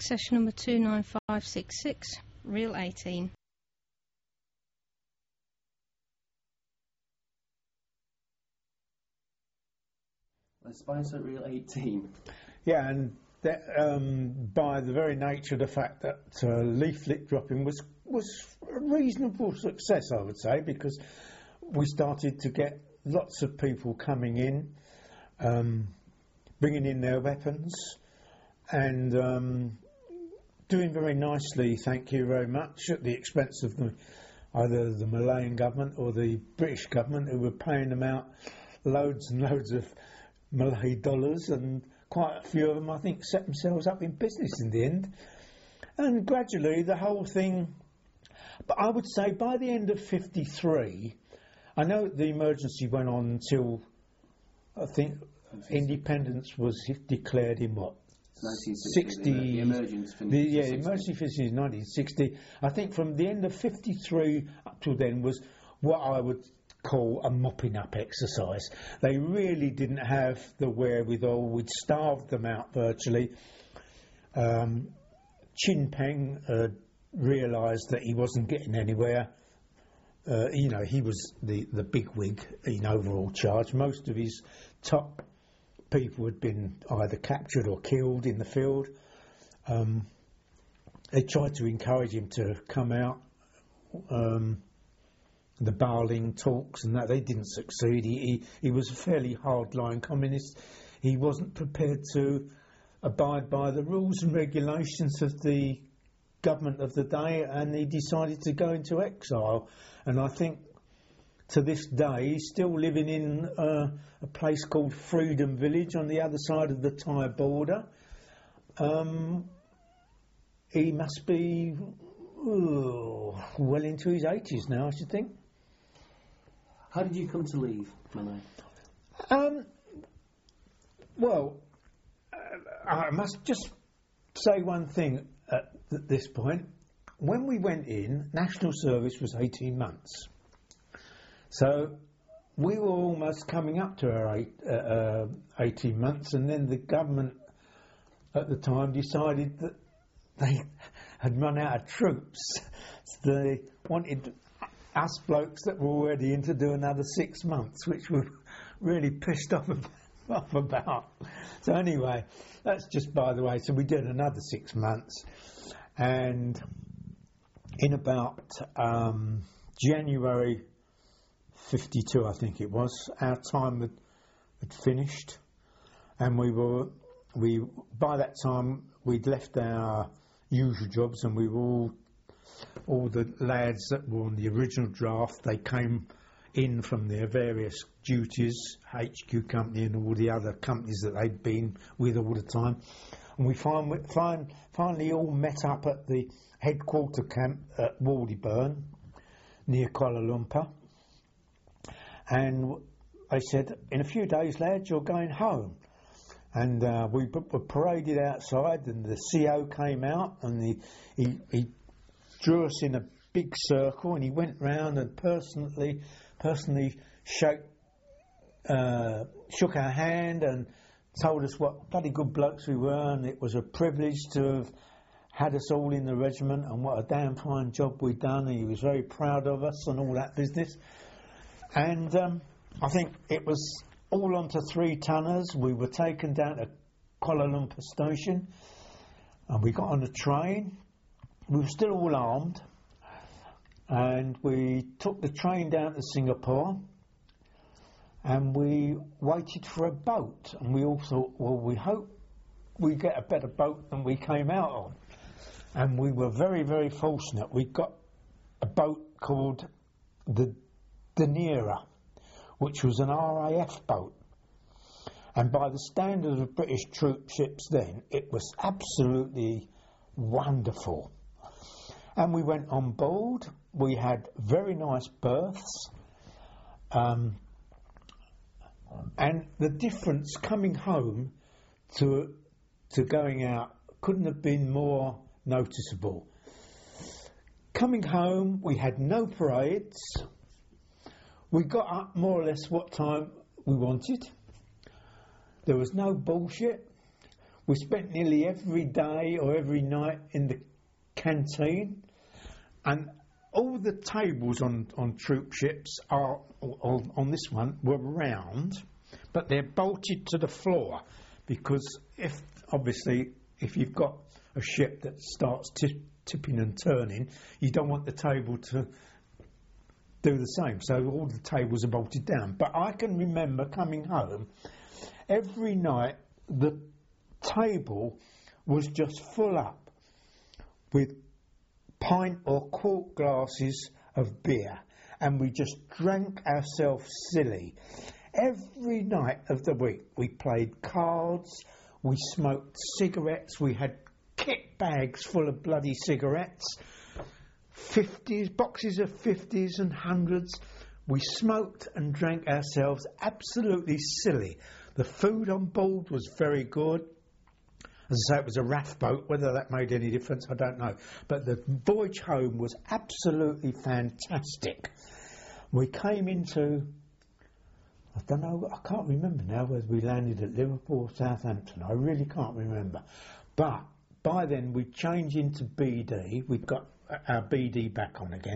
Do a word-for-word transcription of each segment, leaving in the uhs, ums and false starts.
session number two nine five six six, reel eighteen. The Spicer reel eighteen. Yeah, and that, um, by the very nature of the fact that uh, leaflet dropping was was a reasonable success, I would say, because we started to get lots of people coming in, um, bringing in their weapons, and um, doing very nicely, thank you very much, at the expense of the, either the Malayan government or the British government, who were paying them out loads and loads of Malay dollars, and quite a few of them, I think, set themselves up in business in the end. And gradually the whole thing, but I would say by the end of fifty-three, I know the emergency went on until, I think, independence was declared in what? nineteen sixty. The emergency finished. The, yeah, the emergency finished in nineteen sixty. I think from the end of fifty-three up till then was what I would call a mopping up exercise. They really didn't have the wherewithal. We'd starved them out virtually. Um, Chin Peng uh, realised that he wasn't getting anywhere. Uh, you know, he was the, the bigwig in overall charge. Most of his top people had been either captured or killed in the field. Um, they tried to encourage him to come out. Um, the Barling talks and that, they didn't succeed. He, he, he was a fairly hard-line communist. He wasn't prepared to abide by the rules and regulations of the government of the day, and he decided to go into exile. And I think to this day he's still living in uh, a place called Freedom Village on the other side of the Thai border. Um, he must be ooh, well into his eighties now, I should think. How did you come to leave Malay? Um, well, uh, I must just say one thing at th- this point. When we went in, national service was eighteen months. So we were almost coming up to our eight, uh, uh, eighteen months, and then the government at the time decided that they had run out of troops. So they wanted us blokes that were already in to do another six months, which we were really pissed off off about. So anyway, that's just by the way. So we did another six months, and in about um, January fifty-two, I think it was, our time had, had finished, and we were we by that time we'd left our usual jobs, and we were all all the lads that were on the original draft. They came in from their various duties, H Q company and all the other companies that they'd been with all the time, and we find, find, finally all met up at the headquarter camp at Waldybburn near Kuala Lumpur, and they said, in a few days, lads, you're going home. And uh, we b- were paraded outside, and the C O came out, and he, he, he drew us in a big circle, and he went round and personally personally shook, uh, shook our hand and told us what bloody good blokes we were, and it was a privilege to have had us all in the regiment, and what a damn fine job we'd done, and he was very proud of us and all that business. And um, I think it was all onto three tonners. We were taken down to Kuala Lumpur station, and we got on a train. We were still all armed, and we took the train down to Singapore, and we waited for a boat, and we all thought, well, we hope we get a better boat than we came out on. And we were very, very fortunate. We got a boat called the Danira, which was an R A F boat. And by the standard of British troop ships then, it was absolutely wonderful. And we went on board. We had very nice berths. Um, and the difference coming home to to going out couldn't have been more noticeable. Coming home, we had no parades. We got up more or less what time we wanted. There was no bullshit. we spent nearly every day or every night in the canteen, and all the tables on, on troop ships are on, on this one were round, but they're bolted to the floor because if obviously if you've got a ship that starts t- tipping and turning, you don't want the table to do the same. So all the tables are bolted down. But I can remember coming home every night. The table was just full up with pint or quart glasses of beer, and we just drank ourselves silly. Every night of the week we played cards, we smoked cigarettes, we had kit bags full of bloody cigarettes, fifties, boxes of fifties and hundreds. We smoked and drank ourselves absolutely silly. The food on board was very good. As I say, it was a R A F boat. Whether that made any difference, I don't know. But the voyage home was absolutely fantastic. We came into, I don't know, I can't remember now whether we landed at Liverpool or Southampton. I really can't remember. But by then we'd changed into B D. We'd got our B D back on again.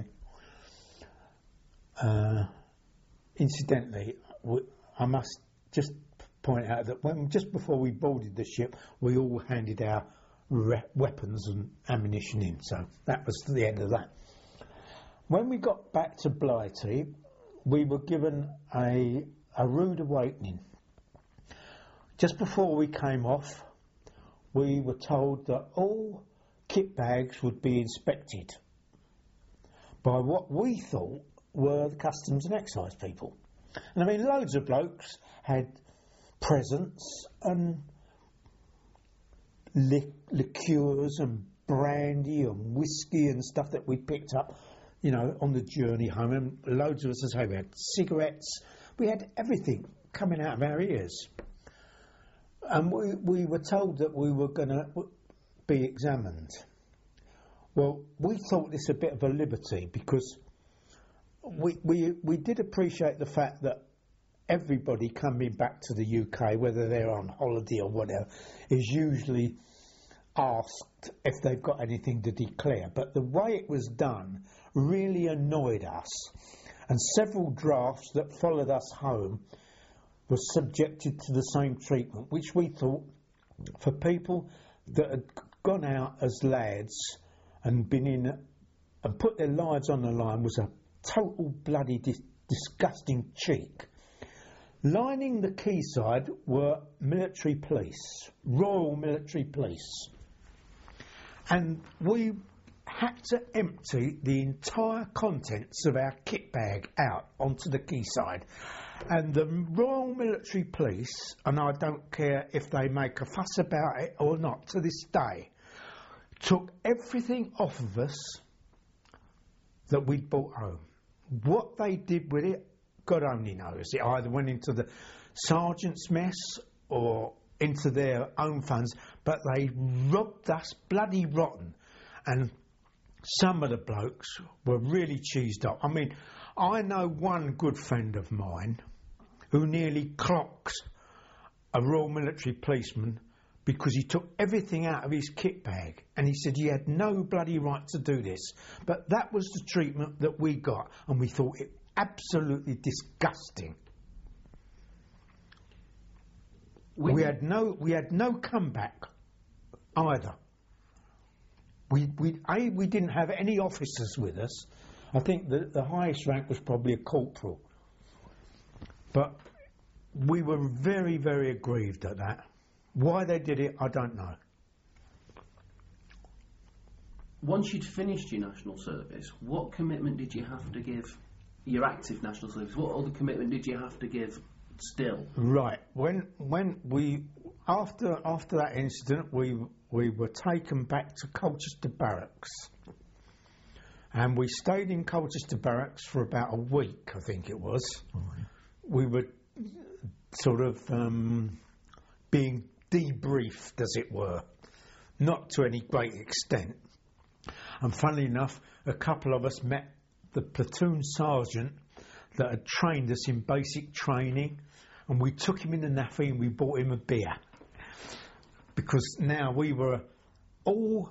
Uh, incidentally, we, I must just point out that when just before we boarded the ship, we all handed our re- weapons and ammunition in. So that was the end of that. When we got back to Blighty, we were given a a rude awakening. Just before we came off, we were told that all kit bags would be inspected by what we thought were the customs and excise people. And I mean, loads of blokes had presents and li- liqueurs and brandy and whiskey and stuff that we picked up, you know, on the journey home. And loads of us, as I say, we had cigarettes, we had everything coming out of our ears. And we, we were told that we were going to be examined. Well, we thought this a bit of a liberty because we, we, we did appreciate the fact that everybody coming back to the U K, whether they're on holiday or whatever, is usually asked if they've got anything to declare. But the way it was done really annoyed us, and several drafts that followed us home were subjected to the same treatment, which we thought, for people that had gone out as lads and been in and put their lives on the line, was a total bloody dis- disgusting cheek. Lining the quayside were military police, Royal Military Police. And we had to empty the entire contents of our kit bag out onto the quayside. And the Royal Military Police, and I don't care if they make a fuss about it or not to this day, took everything off of us that we'd brought home. What they did with it, God only knows. It either went into the sergeant's mess or into their own funds, but they robbed us bloody rotten. And some of the blokes were really cheesed up. I mean, I know one good friend of mine who nearly clocked a Royal Military policeman because he took everything out of his kit bag, and he said he had no bloody right to do this. But that was the treatment that we got, and we thought it absolutely disgusting. We, we had no we had no comeback either. We we a we didn't have any officers with us. I think the the highest rank was probably a corporal. But we were very, very aggrieved at that. Why they did it, I don't know. Once you'd finished your national service, what commitment did you have to give? Your active national service, what other commitment did you have to give still? Right. When when we after after that incident, we we were taken back to Colchester Barracks, and we stayed in Colchester Barracks for about a week, I think it was. Mm-hmm. We were sort of um, being debriefed, as it were, not to any great extent. And funnily enough, a couple of us met the platoon sergeant that had trained us in basic training, and we took him in the naffy and we bought him a beer. because now we were all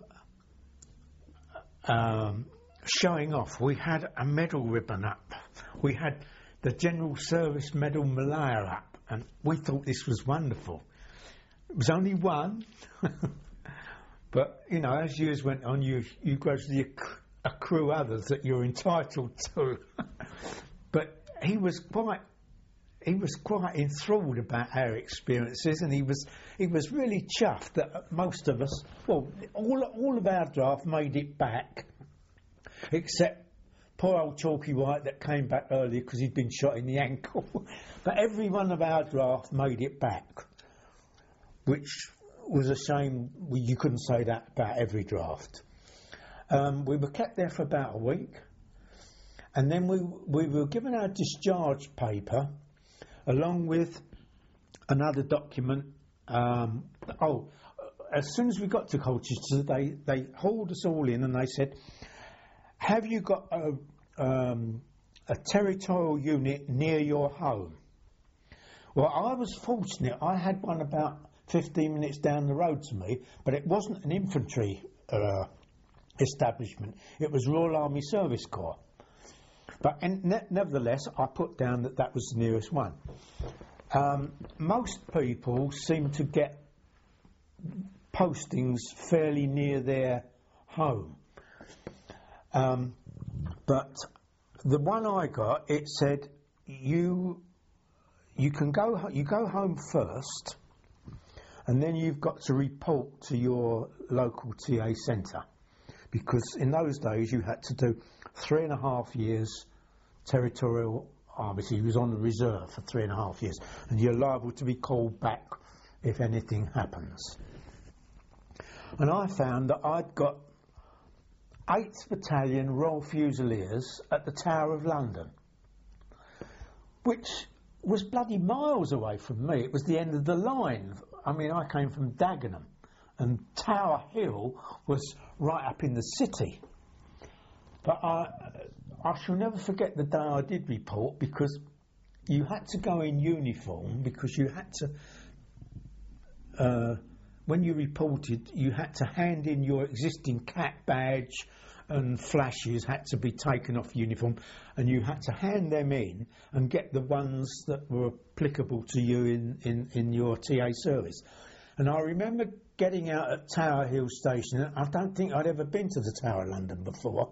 um, showing off. We had a medal ribbon up. We had the General Service Medal Malaya up, and we thought this was wonderful. It was only one, but you know, as years went on, you you gradually acc- accrue others that you're entitled to. But he was quite he was quite enthralled about our experiences, and he was he was really chuffed that most of us, well, all all of our draft made it back, except poor old Chalky White that came back earlier because he'd been shot in the ankle. But every one of our draft made it back, which was a shame. You couldn't say that about every draft. Um, we were kept there for about a week, and then we we were given our discharge paper along with another document. Um, oh, as soon as we got to Colchester, they, they hauled us all in and they said, have you got a, um, a territorial unit near your home? Well, I was fortunate. I had one about fifteen minutes down the road to me, but it wasn't an infantry uh, establishment. It was Royal Army Service Corps. But en- ne- nevertheless, I put down that that was the nearest one. Um, most people seem to get postings fairly near their home. Um, but the one I got, it said you you can go ho- you go home first, and then you've got to report to your local T A centre, because in those days you had to do three and a half years territorial army. So you was on the reserve for three and a half years, and you're liable to be called back if anything happens. And I found that I'd got eighth Battalion Royal Fusiliers at the Tower of London, which was bloody miles away from me. It was the end of the line. I mean, I came from Dagenham, and Tower Hill was right up in the city. But I, I shall never forget the day I did report, because you had to go in uniform, because you had to, uh, when you reported, you had to hand in your existing C A T badge, and flashes had to be taken off uniform, and you had to hand them in and get the ones that were applicable to you in, in, in your T A service. And I remember getting out at Tower Hill Station. I don't think I'd ever been to the Tower of London before.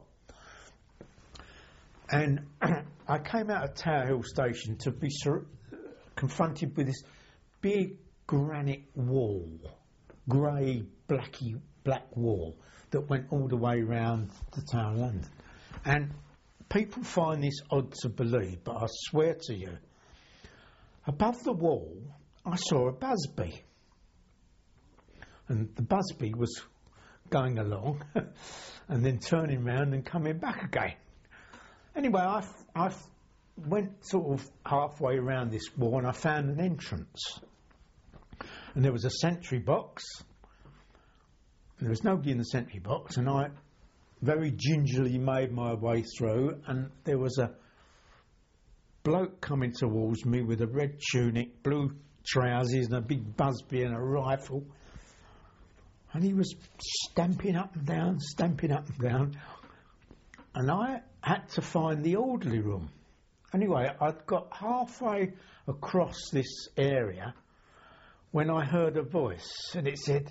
And I came out of Tower Hill Station to be sur- confronted with this big granite wall, grey, blacky, black wall that went all the way round the Tower of London. And people find this odd to believe, but I swear to you, above the wall, I saw a busby. And the busby was going along and then turning round and coming back again. Anyway, I, I went sort of halfway around this wall and I found an entrance. And there was a sentry box. There was nobody in the sentry box, and I very gingerly made my way through, and there was a bloke coming towards me with a red tunic, blue trousers and a big busby and a rifle, and he was stamping up and down, stamping up and down, and I had to find the orderly room. Anyway, I'd got halfway across this area when I heard a voice, and it said,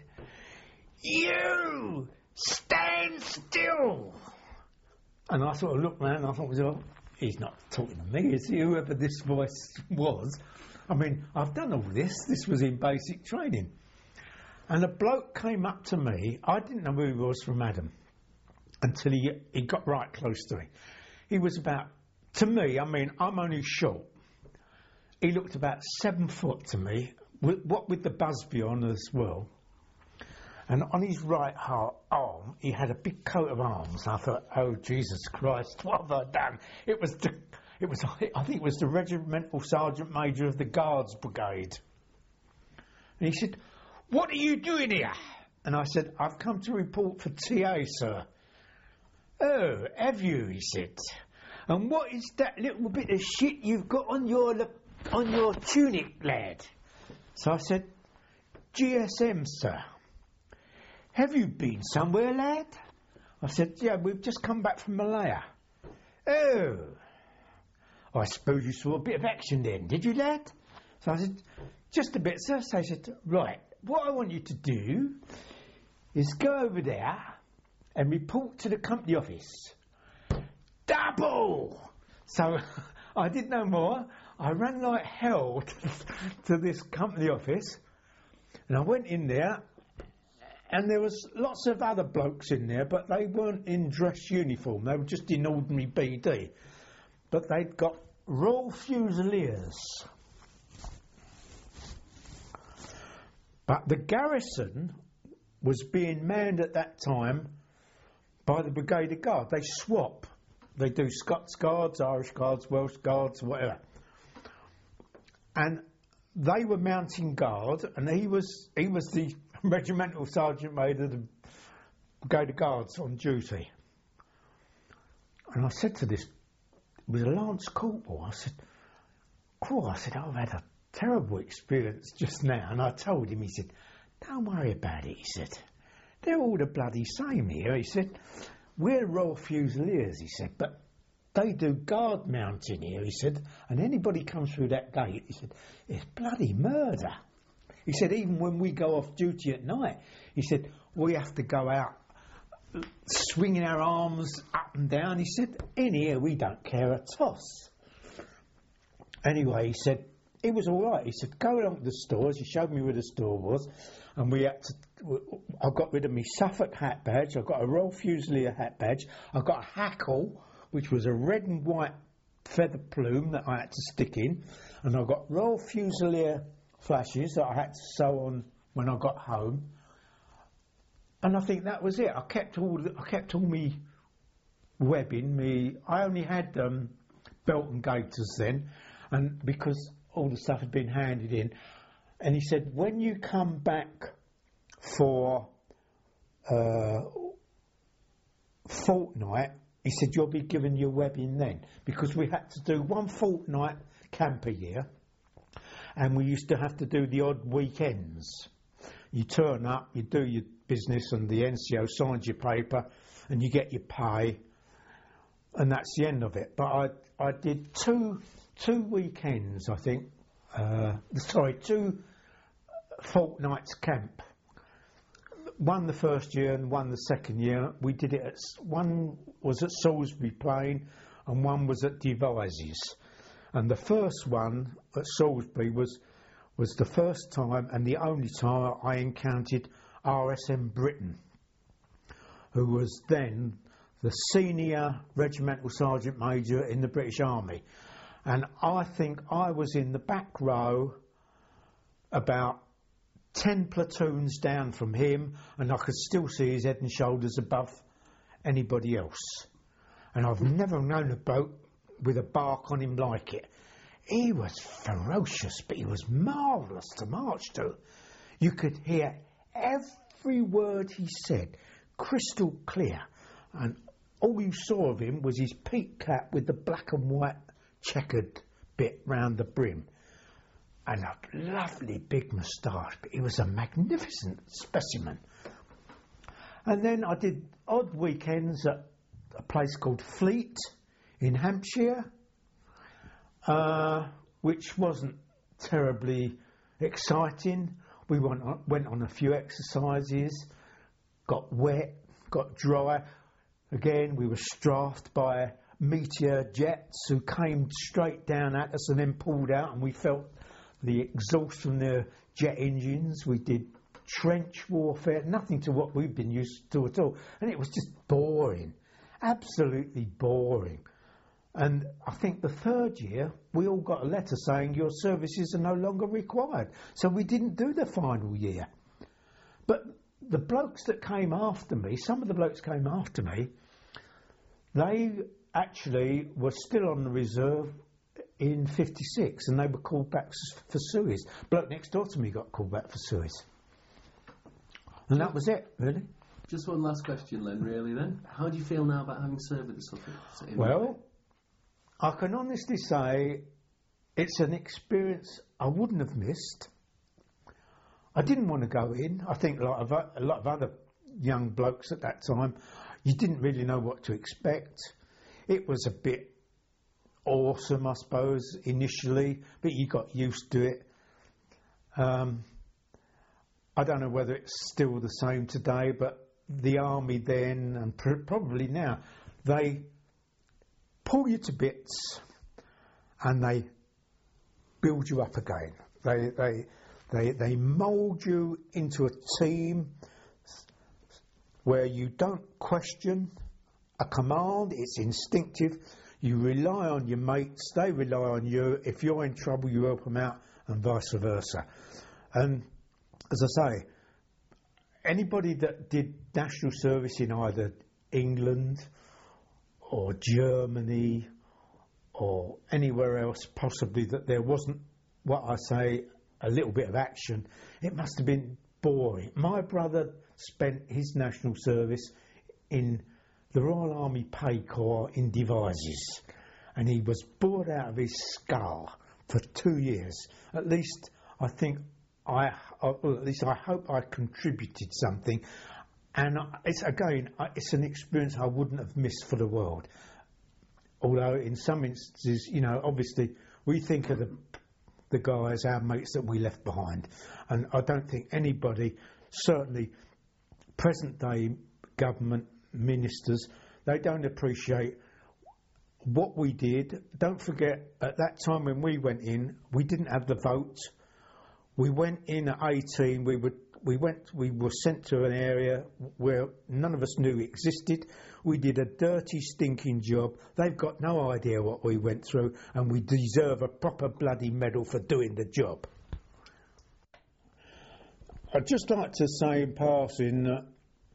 "You stand still!" And I sort of looked round and I thought, well, he's not talking to me, is he? Whoever this voice was. I mean, I've done all this. This was in basic training. And a bloke came up to me. I didn't know who he was from Adam until he, he got right close to me. He was about, to me, I mean, I'm only short. He looked about seven foot to me, with, what with the busby on as well. And on his right arm, he had a big coat of arms. I thought, oh, Jesus Christ, what have I done? It was, the, it was, I think it was the Regimental Sergeant Major of the Guards Brigade. And he said, "What are you doing here?" And I said, "I've come to report for T A, sir." "Oh, have you?" he said. "And what is that little bit of shit you've got on your on your tunic, lad?" So I said, "G S M, sir." have you been somewhere, lad? I said, yeah, we've just come back from Malaya. Oh, I suppose you saw a bit of action then, did you, lad? So I said, just a bit, sir. So I said, right, what I want you to do is go over there and report to the company office. Double! So I did no more. I ran like hell to this company office, and I went in there, and there was lots of other blokes in there, but they weren't in dress uniform. They were just in ordinary B D. But they'd got Royal Fusiliers. But the garrison was being manned at that time by the Brigade of Guard. They swap. They do Scots Guards, Irish Guards, Welsh Guards, whatever. And they were mounting guard, and he was he was the regimental sergeant major of the Brigade of Guards on duty. And I said to this, it was a Lance Corporal, I said, Cool, I said, I've had a terrible experience just now. And I told him, he said, don't worry about it, he said. They're all the bloody same here, he said. We're Royal Fusiliers, he said, but they do guard mounting here, he said, and anybody comes through that gate, he said, it's bloody murder. He said, even when we go off duty at night, he said, we have to go out swinging our arms up and down. He said, in here we don't care a toss. Anyway, he said, it was all right. He said, go along to the stores. He showed me where the store was, and we had to. I got rid of my Suffolk hat badge. I got a Royal Fusilier hat badge. I got a hackle, which was a red and white feather plume that I had to stick in, and I got Royal Fusilier flashes that I had to sew on when I got home. And I think that was it. I kept all. The, I kept all me webbing. Me. I only had um, belt and gaiters then, and because all the stuff had been handed in. And he said, when you come back for uh, fortnight, he said, you'll be given your webbing then. Because we had to do one fortnight camp a year, and we used to have to do the odd weekends. You turn up, you do your business, and the N C O signs your paper, and you get your pay, and that's the end of it. But I I did two two weekends, I think. Uh, sorry, two fortnights camp. One the first year and one the second year. We did it at one was at Salisbury Plain, and one was at Devizes. And the first one at Salisbury was was the first time and the only time I encountered R S M Britain, who was then the senior regimental sergeant major in the British Army. And I think I was in the back row about ten platoons down from him, and I could still see his head and shoulders above anybody else. And I've never known a bloke with a bark on him like it. He was ferocious, but he was marvellous to march to. You could hear every word he said, crystal clear. And all you saw of him was his peak cap with the black and white checkered bit round the brim, and a lovely big moustache. But he was a magnificent specimen. And then I did odd weekends at a place called Fleet in Hampshire, uh, which wasn't terribly exciting. We went on, went on a few exercises, got wet, got dry. Again, we were strafed by Meteor jets who came straight down at us and then pulled out, and we felt the exhaust from their jet engines. We did trench warfare, nothing to what we've been used to at all, and it was just boring, absolutely boring. And I think the third year we all got a letter saying your services are no longer required, so we didn't do the final year. But the blokes that came after me, some of the blokes came after me, they actually were still on the reserve in fifty-six, and they were called back for Suez. Bloke next door to me got called back for Suez. And that was it, really. Just one last question, Len, really, then. How do you feel now about having served with the Suffolk? Well, I can honestly say it's an experience I wouldn't have missed. I didn't want to go in. I think a lot of, a lot of other young blokes at that time. You didn't really know what to expect. It was a bit awesome, I suppose, initially, but you got used to it. Um, I don't know whether it's still the same today, but the army then, and pr- probably now, they pull you to bits and they build you up again. They they they they mould you into a team where you don't question a command. It's instinctive. You rely on your mates, they rely on you. If you're in trouble, you help them out, and vice versa. And as I say, anybody that did national service in either England or Germany or anywhere else, possibly, that there wasn't, what I say, a little bit of action, it must have been boring. My brother spent his national service in the Royal Army Pay Corps in Devizes, and he was bored out of his skull for two years. At least I think I, well, at least I hope I contributed something. And it's again, it's an experience I wouldn't have missed for the world. Although in some instances, you know, obviously we think of the the guys, our mates that we left behind, and I don't think anybody, certainly present day government ministers, they don't appreciate what we did. Don't forget, at that time when we went in, we didn't have the vote. We went in at eighteen. We would we went. We were sent to an area where none of us knew existed. We did a dirty, stinking job. They've got no idea what we went through, and we deserve a proper bloody medal for doing the job. I'd just like to say in passing that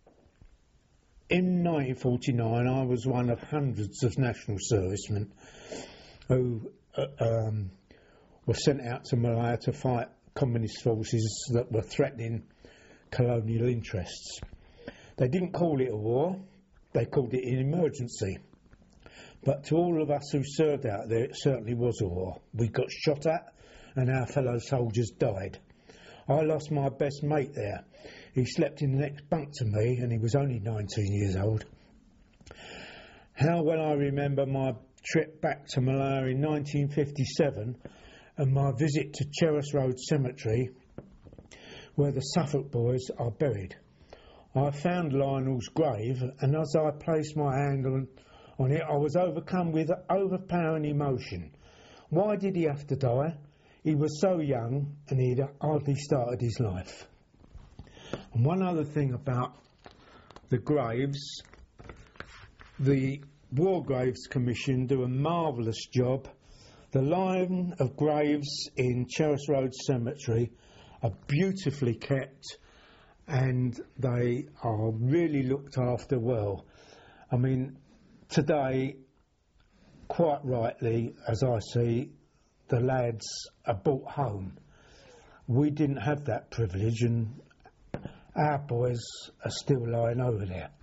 in nineteen forty-nine, I was one of hundreds of national servicemen who uh, um, were sent out to Malaya to fight communist forces that were threatening colonial interests. They didn't call it a war, they called it an emergency. But to all of us who served out there, it certainly was a war. We got shot at and our fellow soldiers died. I lost my best mate there. He slept in the next bunk to me and he was only nineteen years old. How well I remember my trip back to Malaya in nineteen fifty-seven and my visit to Cherris Road Cemetery, where the Suffolk boys are buried. I found Lionel's grave, and as I placed my hand on, on it, I was overcome with overpowering emotion. Why did he have to die? He was so young, and he'd hardly started his life. And one other thing about the graves, the War Graves Commission do a marvellous job. The line of graves in Cherris Road Cemetery are beautifully kept and they are really looked after well. I mean, today, quite rightly, as I see, the lads are brought home. We didn't have that privilege and our boys are still lying over there.